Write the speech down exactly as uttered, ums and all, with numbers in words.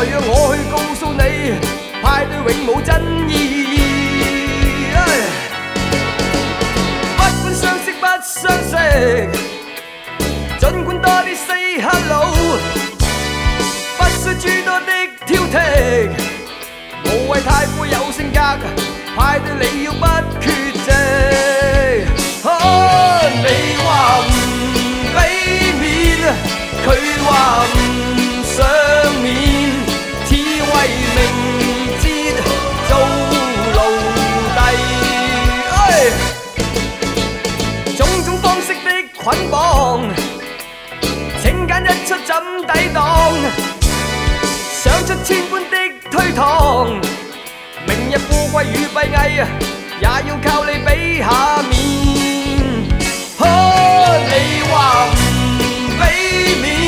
让我去告诉你，派對永無真意。不管相識不相識，儘管多啲 say hello， 不需諸多的挑剔，無謂太過有性格，派對你要不缺席。哦，你話唔俾面，佢話唔想面，只為明節做奴隸。哎，種種方式的捆綁，請揀一出怎抵擋？想出千般的推搪，明日富貴與閉翳，也要靠你俾下面。哦，你話唔俾面，